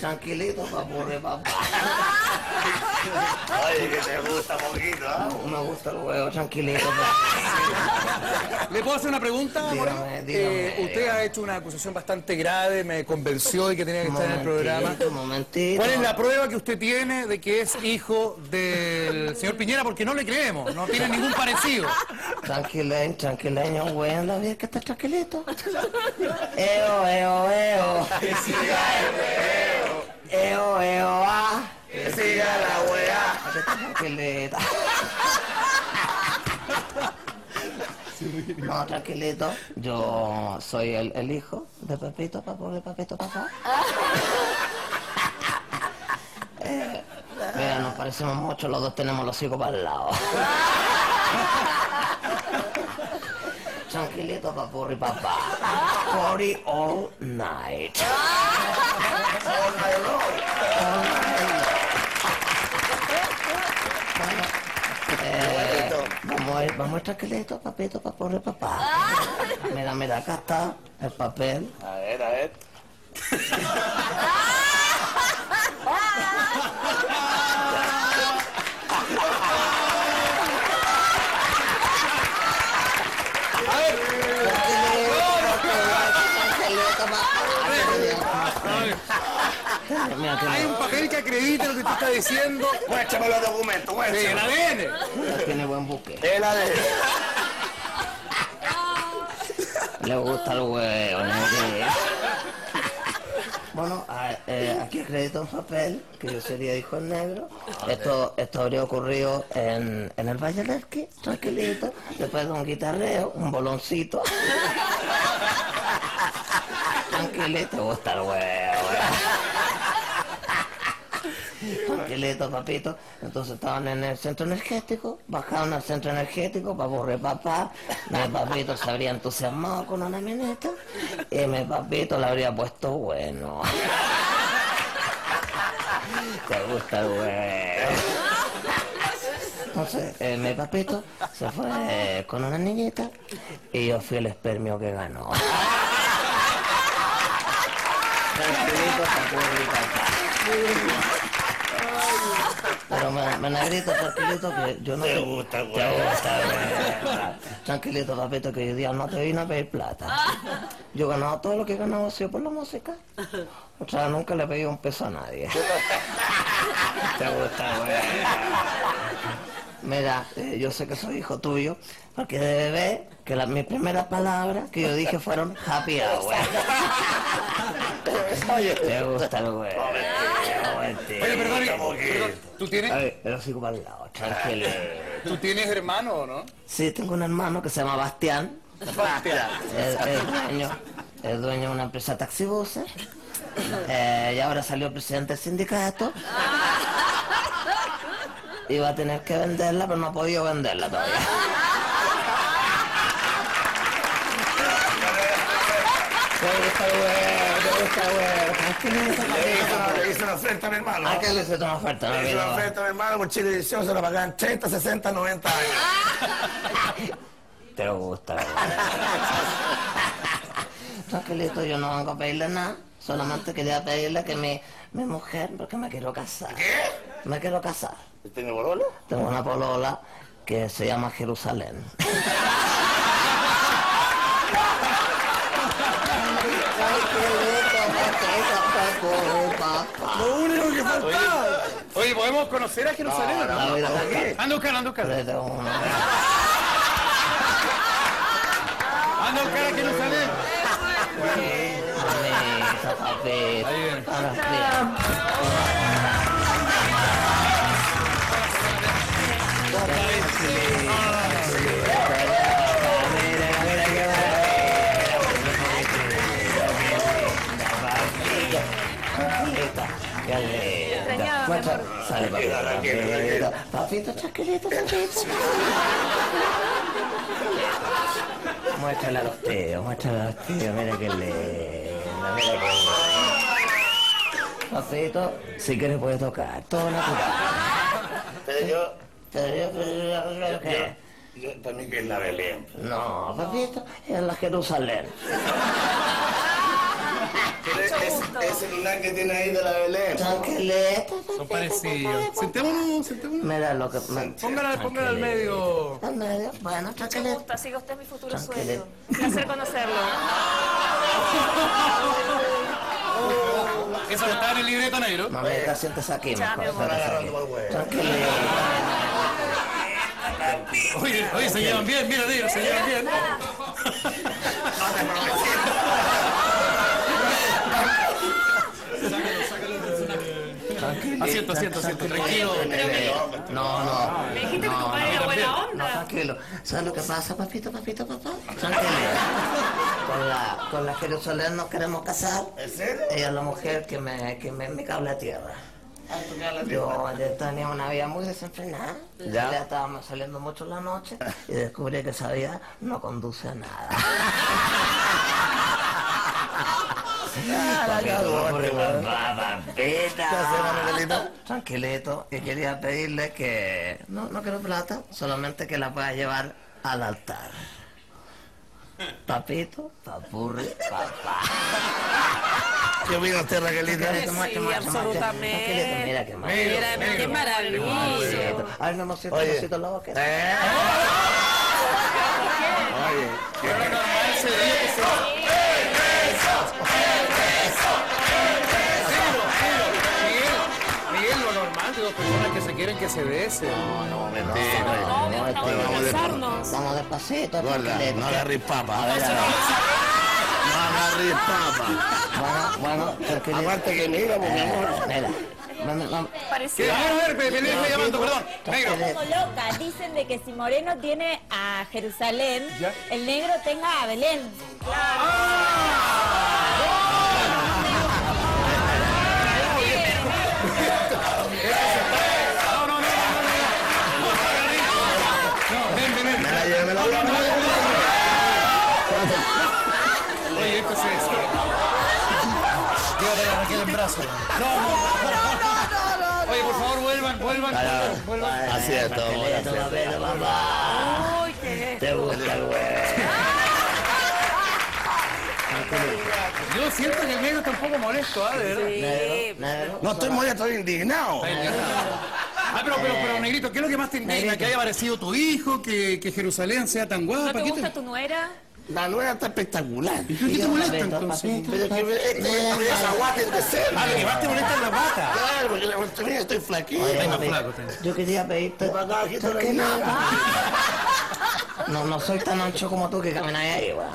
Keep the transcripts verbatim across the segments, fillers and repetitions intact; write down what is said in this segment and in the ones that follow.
tranquilito, papurri, papá. Oye, que te gusta poquito, ¿ah? ¿eh? Me gusta el huevo, tranquilito. ¿Le puedo hacer una pregunta, Dígame, Moreno? dígame. Eh, usted ha hecho una acusación bastante grave, me convenció de que tenía que estar en el programa. Un momentito. ¿Cuál es la prueba que usted tiene de que es hijo del señor Piñera? Porque no le creemos, no tiene ningún parecido. Tranquileño, tranquileño, güey, la vida que está tranquilito. Eo, eo, eo. Que siga el huevo. Eo, eo, ah. Que siga la weá. Tranquilita. No, tranquilito. Yo soy el, el hijo de Pepito, papá, de Papito, papá. Eh, mira, nos parecemos mucho, los dos tenemos los hijos para el lado. Tranquilito, papurri, papá. Party all night. All night long. All night. Eh, vamos a ir, vamos a ir tranquilito, papito, papurri, papá. Mira, mira, acá está el papel. A ver, a ver. Hay un papel que acredita lo que usted está diciendo. Muéstrame los documentos, Sí, muéstrame. el A D N. Tiene buen buque. El A D N. Le gusta el huevo, ¿no? Bueno, a- eh, aquí acredito un papel que yo sería hijo del negro. Esto, esto habría ocurrido en, en el Valle del Elqui, tranquilito, después de un guitarreo, un boloncito. Tranquilito, gusta el huevo. Tranquilito, papito. Entonces estaban en el centro energético, bajaron al centro energético para borrar papá. Mi papito se habría entusiasmado con una mineta y mi papito le habría puesto bueno. Te gusta el huevo. Entonces, eh, mi papito se fue eh, con una niñita y yo fui el espermio que ganó. Tranquilito, papurri, papá. Pero me, me negrito, tranquilito, que yo no Te te... gusta, Te güey. gusta, güey. Tranquilito, papito, que hoy día no te vine a pedir plata. Yo he ganado todo lo que he ganado ha sido por la música. O sea, nunca le he pedido un peso a nadie. Te gusta, güey. Mira, eh, yo sé que soy hijo tuyo, porque de bebé, que las mis primeras palabras que yo dije fueron happy hour. Te gusta el güey. Oye, perdón, perdón, ¿tú tienes, Ay, pero sigo para el lado, tranquilo. ¿tú tienes hermano o no? Sí, tengo un hermano que se llama Bastián. Bastián. Es, es dueño, es dueño de una empresa de taxibuses. Eh, y ahora salió presidente del sindicato. Iba a tener que venderla, pero no ha podido venderla todavía. Te gusta el huevo, te gusta el huevo. Tranquilito, Le hice una, papito. le hice una oferta a mi hermano. ¿A qué le hice una oferta? No, Le hice que una no. oferta a mi hermano por Chilevisión, se la pagaban treinta, sesenta, noventa años. Te gusta, güey. Tranquilito, yo no vengo a pedirle nada. Solamente quería pedirle que mi, mi mujer, porque me quiero casar. ¿Qué? Me quiero casar. ¿Tiene bololo? Tengo una polola que se llama Jerusalén. Lo único que faltaba. Oye, ¿podemos conocer a Jerusalén o no? La vida de Anda a buscar, anda a buscar. Tres de uno. Anda a buscar a Jerusalén. Permiso, papito. Ahí viene. Ahora bien. Mira, mira qué maravilla. Qué linda. Muestra- Sale, papito, Tranquilo, papito. Papito, tranquilito, papito. Muéstrale a los tíos, muéstrale a los tíos, mira qué linda, mira qué linda. Papito, si quieres puedes tocar, todo natural. Pero yo, Pero yo, pero yo, pero yo, ¿qué? yo, para mí que es la Belén. No, papito, es la Jerusalén. Pero es, ese lunar que tiene ahí de la Belén. Tranquilito. Son parecidos. Sentémonos, sentémonos. Mira lo que... me- Póngala, póngala al medio. Al medio. Bueno, Mucho tranquilito. gusto, siga usted mi futuro Tranquilo. suegro. Un placer conocerlo. Eso no está en el libreto negro. Mamita, siéntese aquí, Ya, mejor. mi amor. Siéntese aquí. Agarrando por el huevo. Tranquilito. Oye, oye, se llevan bien, mira, tío, se llevan bien. Tranquilo. Asiento, asiento, asiento, tranquilo. No, no. Me dijiste que tu No, padre era no, buena No, onda. tranquilo. ¿Sabes lo que pasa, papito, papito, papá? Tranquilo. Con la, con la Jerusalén nos queremos casar. ¿En serio? Ella es la mujer que me, que me, me cable a tierra. Ah, tú me hablas de- Yo yo tenía una vida muy desenfrenada. Ya. Ya estábamos saliendo mucho en la noche y descubrí que esa vida no conduce a nada. Papito, papá, papita. ¿Qué hacemos, Miguelito? Tranquilito, y quería pedirle que no, no quiero plata, solamente que la pueda llevar al altar. Papito, papurri, papá. ¿Qué opina usted, Raquelita? Tranquilito, Sí, muestre, muestre, muestre. absolutamente. Tranquilito, mira qué mal. Mira, qué maravilla. A ver, no me siento, Oye. me siento en la boca. ¿Eh? Oye, Pero lo normal sería que se... Miguel, Miguel, lo normal de dos personas que se quieren que se besen. No, Novios, no, estamos no, por casarnos. Vamos despacito, gorda, tranquilito. no agarres papa. A ver, a ver. No agarres papa. Bueno, bueno, tranquilito. Aparte que mira, pues, mi amor. Mira, vamos, vamos. ¿Qué? Parecía. A ver, a ver, Pepe, me está llamando, perdón. Negro. Tranquilito. Como loca, dicen de que si Moreno tiene a Jerusalén, Ya. el negro tenga a Belén. No, no, no, no, no, no. No, ven, ven, ven. Me la llevé, me la llevé. Oye, esto se es. Llévate a Raquel en brazos. No, no, no. Oye, por favor, vuelvan, vuelvan, vuelvan, vuelvan. Así es todo, amor, así Tranquilito, es. papito, papá. Uy, qué Te gusta el huevo. Yo siento que el negro está un poco molesto, ¿ah? De verdad. Sí. Negro, No estoy molesto, estoy indignado. Ah, pero, pero, pero, Negrito, ¿qué es lo que más te indigna? ¿Que haya aparecido tu hijo? ¿Que, que Jerusalén sea tan ¿No guapa? te ¿Qué gusta tu nuera? La nueva está espectacular. ¿Qué te molesta papito, entonces? papito. Pero que este es aguante de ser. Ah, lo que más te molesta es la pata. Claro, porque la- mira, estoy flaquito. Oye, Ay, más papi, flaco, usted. yo quería pedirte... Para acá, aquí ¿Por no qué hay no? nada. No, no soy tan ancho como tú que caminas ahí, güey.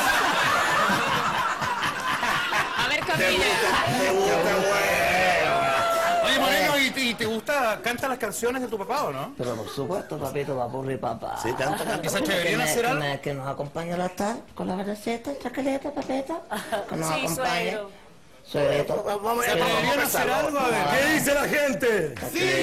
A ver, Te Camila. gusta, te gusta, güey. Oye, Moreno, ¿y te, y te gusta, canta las canciones de tu papá o no? Pero por supuesto, papito, papurri, papá. Sí, canta, canta. ¿Esa Que, deberían me- hacer que algo? me- que nos acompañe al altar con la verdecita, tranquilita, papito. Que nos Sí, acompañe. suegro. Suegrito. Vamos a ¿Deberían hacer algo? A ver. ¿Qué dice la gente?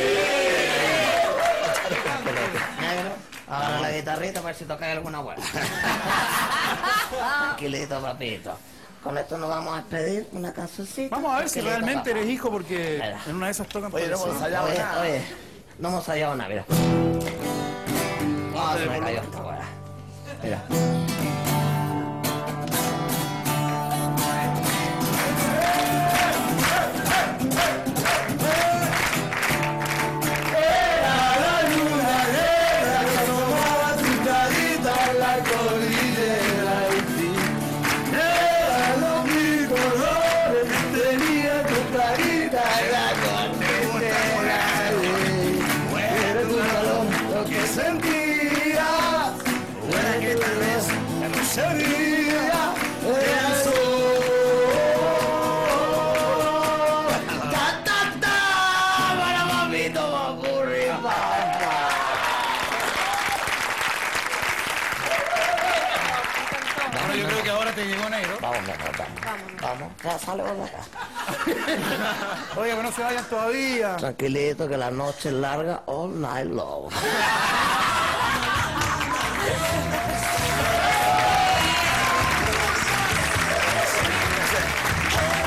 Negro, ahora la guitarrita para ver si toca alguna buena. Tranquilito, papito. Con esto nos vamos a despedir una cancioncita. Vamos a ver si Tranquilito, realmente papá. eres hijo, porque Mira. en una de esas tocan Oye, no hemos parecido. ensayado Oye, nada. oye, no hemos ensayado nada, mira. Ah, se me cayó esta weá. Mira. Lo que sentía, era que tal vez ya no sería eso. Ta, ta, ta, para papito, papurri, papá. Bueno, yo creo que ahora te llegó negro. Vamos, vamos, vamos. Vamos, ya sale por acá. Oye, que no se vayan todavía. Tranquilito, que la noche es larga, all night long.